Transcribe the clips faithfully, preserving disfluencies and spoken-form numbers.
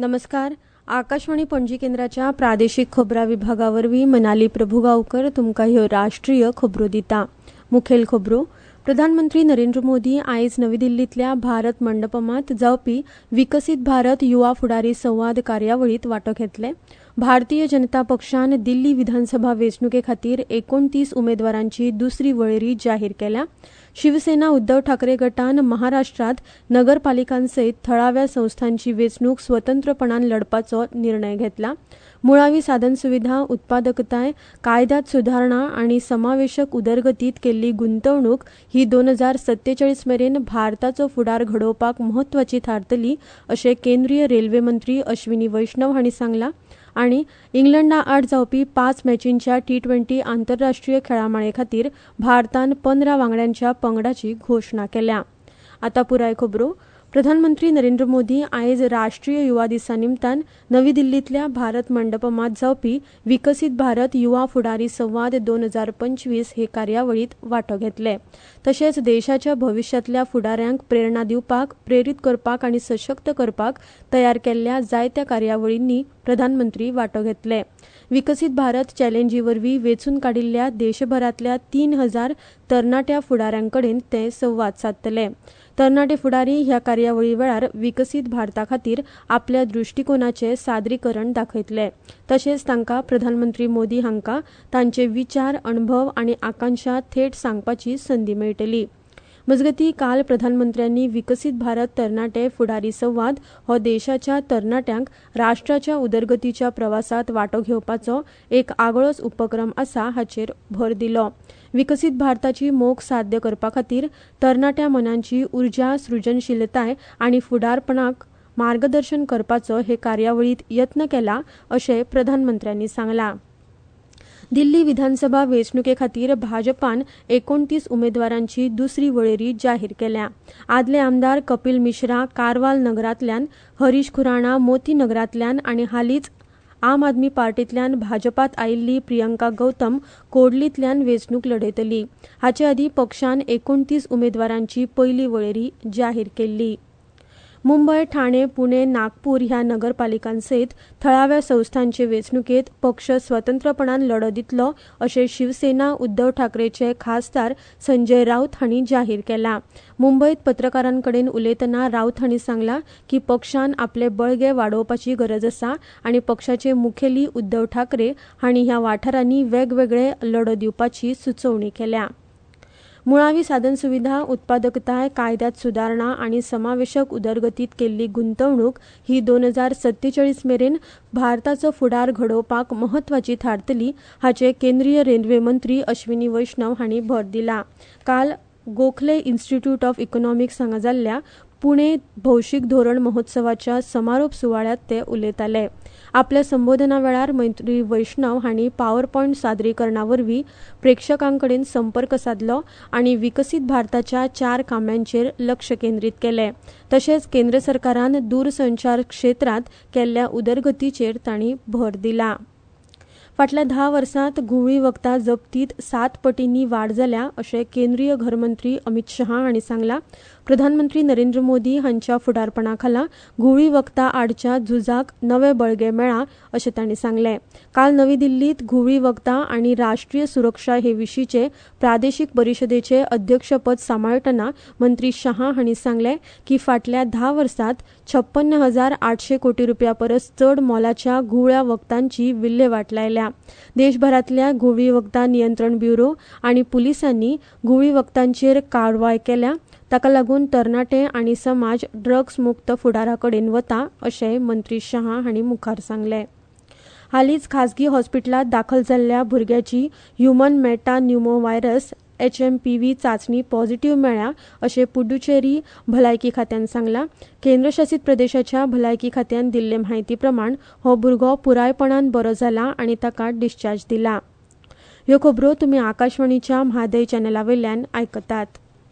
नमस्कार. आकाशवाणी पणजी केंद्राच्या प्रादेशीक खबरां विभागावरवीं मनाली प्रभुगांवकर तुमकां ह्यो राष्ट्रीय खबरो दिता. मुखेल खबरो. प्रधानमंत्री नरेंद्र मोदी आयज नवी दिल्लींतल्या भारत मंडपमांत जावपी विकसीत भारत युवा फुडारी संवाद कार्यावळींत वांटो घेतले. भारतीय जनता पक्षान दिल्ली विधानसभा वेंचणुके खातीर एकोणतीस उमेदवारांची दुसरी वळेरी जाहीर केल्या. शिवसेना उद्धव ठाकरे गटान महाराष्ट्रांत नगरपालिकांसयत थळाव्या संस्थांची वेंचणूक स्वतंत्रपणान लडपाचो निर्णय घेतला. मुळावी साधनसुविधा, उत्पादकताय, कायद्यात सुदारणा आनी समावेशक उदरगतीत केल्ली गुंतवणूक ही दोन हजार सत्तेचाळीस मेरेन भारताचो फुडार घडोवपाक म्हत्वाची थारतली अशें केंद्रीय रेल्वे मंत्री अश्विनी वैष्णव हांणी सांगलां. आनी इंग्लंडा आड जावपी पांच मॅचींच्या टी ट्वेंटी आंतरराष्ट्रीय खेळामाळे खातीर भारतान पंदरा वांगड्यांच्या पंगडाची घोशणा केल्या. आतां पुराय खबरो. प्रधानमंत्री नरेंद्र मोदी आयज राष्ट्रीय युवा दिसा निमतान नवी दिल्लींतल्या भारत मंडपमांत जावपी विकसीत भारत युवा फुडारी संवाद दोन हजार पंचवीस हे कार्यावळींत वांटो घेतले. तशेंच देशाच्या भविश्यांतल्या फुडाऱ्यांक प्रेरणा दिवपाक, प्रेरीत करपाक आनी सशक्त करपाक तयार केल्ल्या जायत्या कार्यावळींनी प्रधानमंत्री वांटो घेतले. विकसीत भारत चॅलेंजी वरवीं वेंचून काडिल्ल्या देशभरांतल्या तीन हजार तरणाट्या फुडाऱ्यां कडेन ते संवाद सादतले. तरणाटे फुडारी ह्या कार्यावळी वेळार विकसीत भारता खातीर आपल्या दृश्टिकोनाचें सादरीकरण दाखयतले. तशेंच तांकां प्रधानमंत्री मोदी हांकां तांचे विचार, अणभव आनी आकांक्षा थेट सांगपाची संदी मेळटली. मजगतीं काल प्रधानमंत्र्यांनी विकसीत भारत तरणाटे फुडारी संवाद हो देशाच्या तरणाट्यांक राष्ट्राच्या उदरगतीच्या प्रवासांत वांटो घेवपाचो एक आगळोच उपक्रम आसा हाचेर भर दिलो. विकसीत भारताची मोख साध्य करपा खातीर तरणाट्या मनांची उर्जा, सृजनशीलताय आनी फुडारपणाक मार्गदर्शन करपाचो हे कार्यावळींत यत्न केला अशें प्रधानमंत्र्यांनी सांगलां. दिल्ली विधानसभा वेंचणुके खातीर भाजपान एकोणतीस उमेदवारांची दुसरी वळेरी जाहीर केल्या. आदले आमदार कपिल मिश्रा कारवाल नगरांतल्यान, हरीश खुराणा मोती नगरांतल्यान आनी हालींच आम आदमी पार्टींतल्यान भाजपात आयिल्ली प्रियंका गौतम कोडलींतल्यान वेंचणूक लढयतली. हाचे आदीं पक्षान एकोणतीस उमेदवारांची पयली वळेरी जाहीर केल्ली. मुंबय, ठाणे, पुणे, नागपूर ह्या नगरपालिकांसयत थळाव्या संस्थांचे वेंचणुकेत पक्ष स्वतंत्रपणान लढो दितलो अशें शिवसेना उद्धव ठाकरेचे खासदार संजय राऊत हांणी जाहीर केलां. मुंबयत पत्रकारां कडेन उलयतना राऊत हांणी सांगलां की पक्षान आपले बळगे वाडोवपाची गरज आसा आनी पक्षाचे मुखेली उद्धव ठाकरे हांणी ह्या वाठारांनी वेगवेगळे लढो दिवपाची सुचोवणी केल्या. मुळावी साधनसुविधा, उत्पादकताय, कायद्यात सुदारणा आनी समावेशक उदरगतीत केल्ली गुंतवणूक ही दोन हजार सत्तेचाळीस मेरेन भारताचो फुडार घडोवपाक म्हत्वाची थारतली हाचे केंद्रीय रेल्वे मंत्री अश्विनी वैष्णव हांणी भर दिला. काल गोखले इन्स्टिट्यूट ऑफ इकॉनॉमिक्स हांगा जाल्ल्या पुणे भौशीक धोरण महोत्सवाच्या समारोप सुवाळ्यात ते उलयताले. आपल्या संबोधना वेळार मंत्री वैष्णव हांणी पॉवर पॉयंट सादरीकरणा वरवीं प्रेक्षकां कडेन संपर्क साधलो आनी विकसीत भारताच्या चार काम्यांचेर लक्ष केंद्रीत केलें. तशेंच केंद्र सरकारान दूरसंचार क्षेत्रांत केल्ल्या उदरगतीचेर तांणी भर दिला. फाटल्या धा वर्सांत घुंवळी वखदां जप्तीत सात पटींनी वाड जाल्या अशें केंद्रीय घरमंत्री अमित शहा हांणी सांगलां. प्रधानमंत्री नरेंद्र मोदी हांच्या फुडारपणा खाला घुंवळी वखदां आडच्या झुजाक नवे बळगे मेळ्ळा अशें तांणी सांगलें. काल नवी दिल्लींत घुंवळी वखदां आनी राष्ट्रीय सुरक्षा हे विशींचे प्रादेशीक परिशदेचे अध्यक्षपद सांबाळटना मंत्री शहा हांणी सांगलें की फाटल्या धा वर्सांत छप्पन्न हजार आठशे कोटी रुपया परस चड मोलाच्या घुंवळ्या वखदांची विल्हेवाट लायल्या. देशभरांतल्या घुंवळी वखदां नियंत्रण ब्युरो आनी पुलिसांनी घुंवळी वखदांचेर कारवाय केल्या. ताका लागून तरणाटे आनी समाज ड्रग्स मुक्त फुडारा कडेन वता अशें मंत्री शहा हांणी मुखार सांगलें. हालींच खासगी हॉस्पिटलांत दाखल जाल्ल्या भुरग्याची human meta pneumo virus H M P V चांचणी पॉझिटिव्ह मेळ्ळ्या अशें पुडुचेरी भलायकी खात्यान सांगलां. केंद्रशासीत प्रदेशाच्या भलायकी खात्यान दिल्ले म्हायती प्रमाण हो भुरगो पुरायपणान बरो जाला आनी ताका डिस्चार्ज दिला. ह्यो खबरो तुमी आकाशवाणीच्या म्हादय चॅनला वयल्यान आयकतात.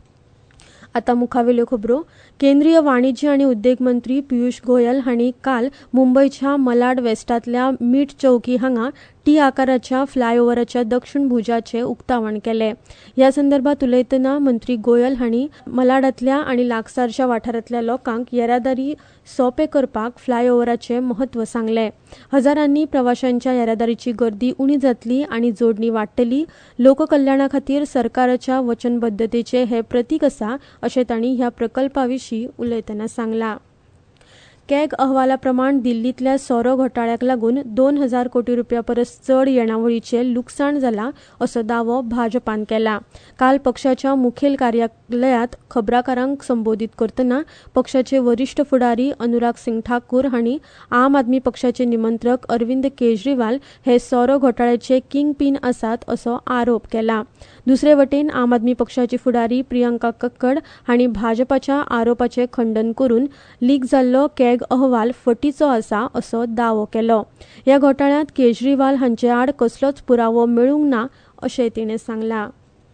आतां मुखावेल्यो खबरो. केंद्रीय वाणिज्य आनी उद्देग मंत्री पियुष गोयल हांणी काल मुंबयच्या मलाड वेस्टांतल्या मीठ चौकी हांगा टी आकाराच्या फ्लायओव्हराच्या दक्षिण भुजाचे उक्तावण केले. ह्या संदर्भात उलयतना मंत्री गोयल हांणी मलाडांतल्या आनी लागसारच्या वाठारांतल्या लोकांक येरादारी सोंपे करपाक फ्लायओव्हराचें म्हत्व सांगलें. हजारांनी प्रवाशांच्या येरादारीची गर्दी उणी जातली आनी जोडणी वाडटली. लोककल्याणा खातीर सरकाराच्या वचनबद्धतेचें हें प्रतीक आसा अशें तांणी ह्या प्रकल्पा विशीं उलयतना सांगलां. कॅग अहवाला प्रमाण दिल्लींतल्या सोरो घोटाळ्याक लागून दोन हजार कोटी रुपया परस चड येणावळीचें लुकसाण जालां असो दावो भाजपान केला. काल पक्षाच्या मुखेल कार्यालयांत खबराकारांक संबोधीत करतना पक्षाचे वरिश्ठ फुडारी अनुराग सिंग ठाकूर हांणी आम आदमी पक्षाचे निमंत्रक अरविंद केजरीवाल हे सोरो घोटाळ्याचे किंग पिन आसात असो आरोप केला. दुसरे वटेन आम आदमी पक्षाची फुडारी प्रियंका कक्कड हांणी भाजपाच्या आरोपाचें खंडन करून लीक जाल्लो कॅग अहवाल फटीचो आसा असो दावो केलो. ह्या घोटाळ्यांत केजरीवाल हांचे आड कसलोच पुरावो मेळूंक ना अशेंय तिणें सांगलां.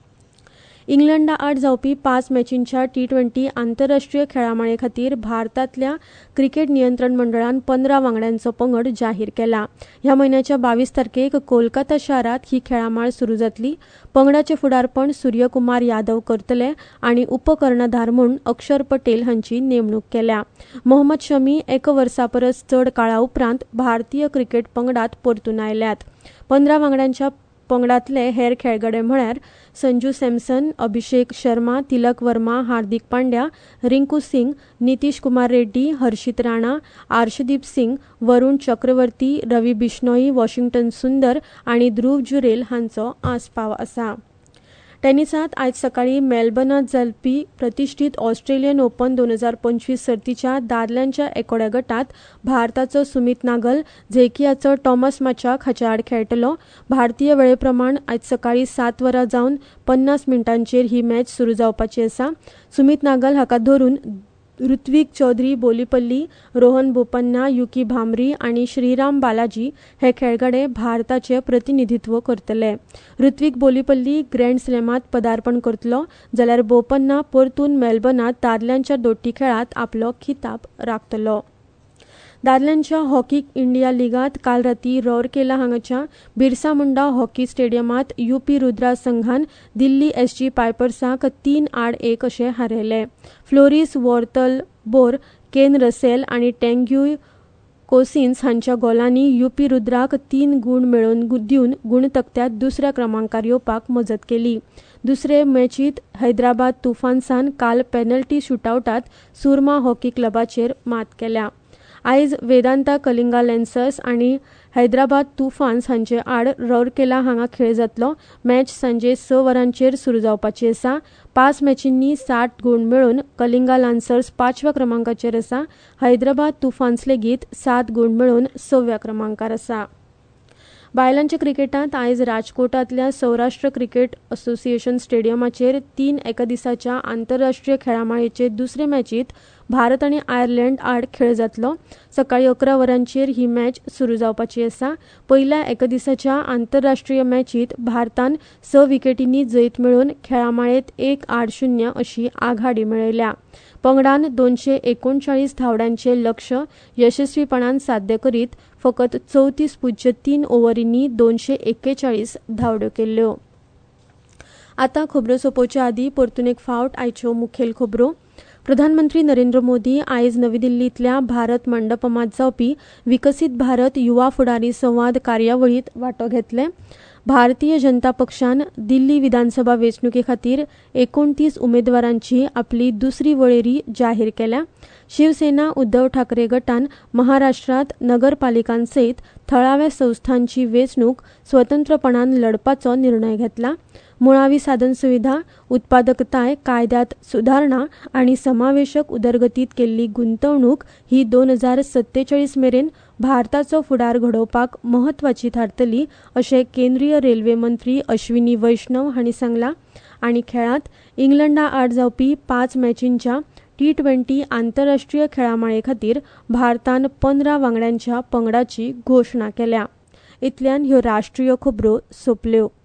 इंग्लंडा आड जावपी पांच मॅचींच्या टी ट्वेंटी आंतरराष्ट्रीय खेळामाळे खातीर भारतांतल्या क्रिकेट नियंत्रण मंडळान पंदरा वांगड्यांचो पंगड जाहीर केला. ह्या म्हयन्याच्या बावीस तारखेक कोलकाता शारांत ही खेळामाळ सुरू जातली. पंगडाचें फुडारपण सूर्यकुमार यादव करतले आनी उपकर्णधार म्हूण अक्षर पटेल हांची नेमणूक केल्या. मोहम्मद शमी एक वर्सा परस चड काळा उपरांत भारतीय क्रिकेट पंगडांत परतून आयल्यात. पंदरा वांगड्यांच्या पंगडांतले हेर खेळगडे म्हळ्यार संजू सॅमसन, अभिषेक शर्मा, तिलक वर्मा, हार्दिक पांड्या, रिंकू सिंग, नितीश कुमार रेड्डी, हर्षित राणा, आर्शदीप सिंग, वरुण चक्रवर्ती, रवी बिश्नोई, वॉशिंग्टन सुंदर आनी ध्रुव जुरेल हांचो आस्पाव आसा. टेनिसांत आयज सकाळीं मेलबर्नांत जावपी प्रतिश्ठीत ऑस्ट्रेलियन ओपन दोन हजार पंचवीस सर्तीच्या दादल्यांच्या एकोड्या गटांत भारताचो सुमीत नागल झेकियाचो टॉमस माचाक हाचे आड खेळटलो. भारतीय वेळे प्रमाण आयज सकाळीं सात वरां जावन पन्नास मिनटांचेर ही मॅच सुरू जावपाची आसा. सुमीत नागल हाका धरून ऋत्विक चौधरी बोलीपल्ली, रोहन बोपन्ना, युकी भांबरी आनी श्रीराम बालाजी हे खेळगडे भारताचें प्रतिनिधित्व करतले. ऋत्विक बोलीपल्ली ग्रँड स्लॅमांत पदार्पण करतलो जाल्यार बोपन्ना परतून मेलबर्नांत दादल्यांच्या दोट्टी खेळांत आपलो खिताब राखतलो. दादल्यांच्या हॉकी इंडिया लिगांत काल रातीं राउरकेला हांगाच्या बिरसा मुंडा हॉकी स्टेडियमांत युपी रुद्रा संघान दिल्ली एसजी पायपर्साक तीन आड एक अशें हारयलें. फ्लोरिस वॉर्तलबोर, केन रसेल आनी टेंग्यूय कोसिन्स हांच्या गोलांनी युपी रुद्राक तीन गूण मेळोवन दिवन गुणतकत्यात दुसऱ्या क्रमांकार येवपाक मजत केली. दुसरे मॅचींत हैदराबाद तुफान्सान काल पेनल्टी शूटआवटांत सुरमा हॉकी क्लबाचेर मात केल्या. आयज वेदांता कलिंगा लॅन्सर्स आनी हैदराबाद तुफान्स हांचे आड राउरकेला हांगा खेळ जातलो. मॅच सांजे स वरांचेर सुरू जावपाची आसा. पांच मॅचींनी साठ गूण मेळोवन कलिंगा लान्सर्स पांचव्या क्रमांकाचेर आसा. हैदराबाद तुफान्स लेगीत सात गूण मेळोवन सव्या क्रमांकार आसा. बायलांच्या क्रिकेटांत आयज राजकोटांतल्या सौराष्ट्र क्रिकेट असोसिएशन स्टेडियमाचेर तीन एकदिसाच्या आंतरराष्ट्रीय खेळामाळेचे दुसरे मॅचींत भारत आनी आयर्लंड आड खेळ जातलो. सकाळीं अकरा वरांचेर ही मॅच सुरू जावपाची आसा. पयल्या एकदिसाच्या आंतरराष्ट्रीय मॅचींत भारतान स विकेटींनी जैत मेळोवन खेळामाळेंत एक आड शुन्य अशी आघाडी मेळयल्या. पंगडान दोनशे एकोणचाळीस धांवड्यांचें लक्ष यशस्वीपणान साध्य करीत फकत चवतीस पुज्य तीन ओव्हरींनी दोनशे एक्केचाळीस धांवड्यो केल्ल्यो. आतां खबरो सोंपोवचे आदीं परतून एक फावट आयच्यो मुखेल खबरो. प्रधानमंत्री नरेंद्र मोदी आयज नवी दिल्लींतल्या भारत मंडपमांत जावपी विकसीत भारत युवा फुडारी संवाद कार्यावळींत वांटो घेतले. भारतीय जनता पक्षान दिल्ली विधानसभा वेंचणुके खातीर एकोणतीस उमेदवारांची आपली दुसरी वळेरी जाहीर केल्या. शिवसेना उद्धव ठाकरे गटान महाराष्ट्रांत नगरपालिकांसयत थळाव्या संस्थांची वेंचणूक स्वतंत्रपणान लडपाचो निर्णय घेतला. मुळावी साधनसुविधा, उत्पादकताय, कायद्यात सुदारणा आनी समावेशक उदरगतीत केल्ली गुंतवणूक ही दोन हजार सत्तेचाळीस मेरेन भारताचो फुडार घडोवपाक म्हत्वाची थारतली अशें केंद्रीय रेल्वे मंत्री अश्विनी वैष्णव हांणी सांगलां. आनी खेळांत इंग्लंडा आड जावपी पांच मॅचींच्या टी ट्वेंटी आंतरराष्ट्रीय खेळामाळे खातीर भारतान पंदरा वांगड्यांच्या पंगडाची घोशणा केल्या. इतल्यान ह्यो राष्ट्रीय खबरो सोंपल्यो.